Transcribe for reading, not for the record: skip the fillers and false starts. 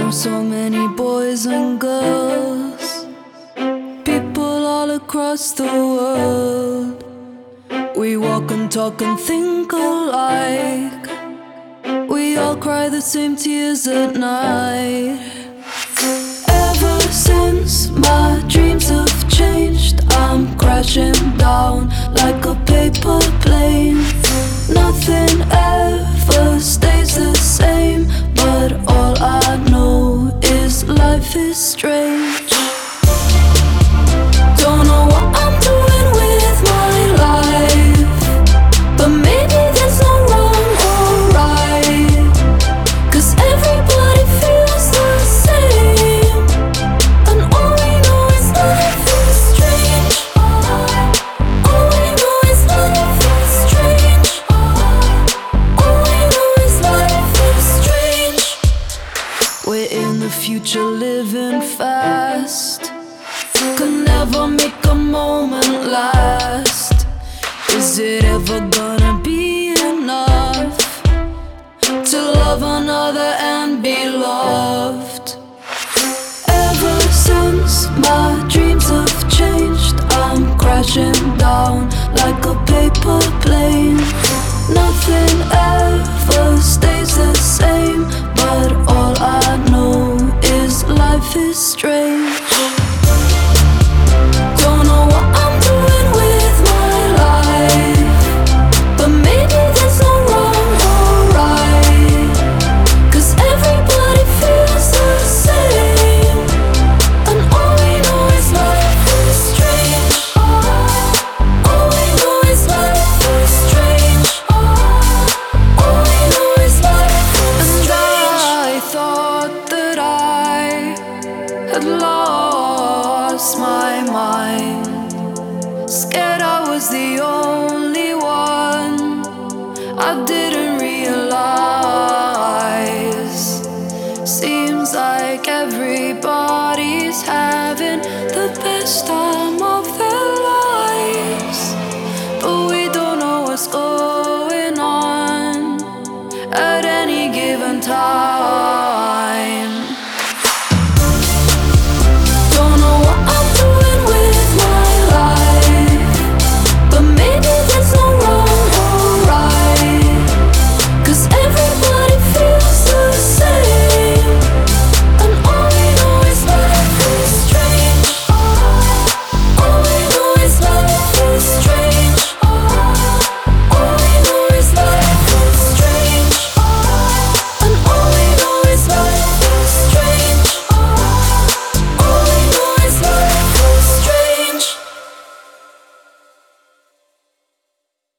know so many boys and girls, people all across the world. We walk and talk and think alike. We all cry the same tears at night. Ever since my dreams have changed, I'm crashing down like a paper plane. Nothing ever stays the same, but all I know is life is strange. Don't know what I'm doing with my life, but maybe there's no wrong or right, 'cause everybody feels the same, and all we know is life is strange. All we know is life is strange. All we know is life is strange. We're in the future living fast, could never make a moment last. Is it ever gonna be enough to love another and be loved? Ever since my dreams have changed, I'm crashing down like a paper plane. Nothing ever stays the same, but all I know is life is strange. Don't know what I'm doing with my life, but maybe there's no wrong or right, 'cause everybody feels the same, and all we know is life is strange. All we know is life is strange. All we know is life is strange. And I thought that I had lost my mind, scared I was the only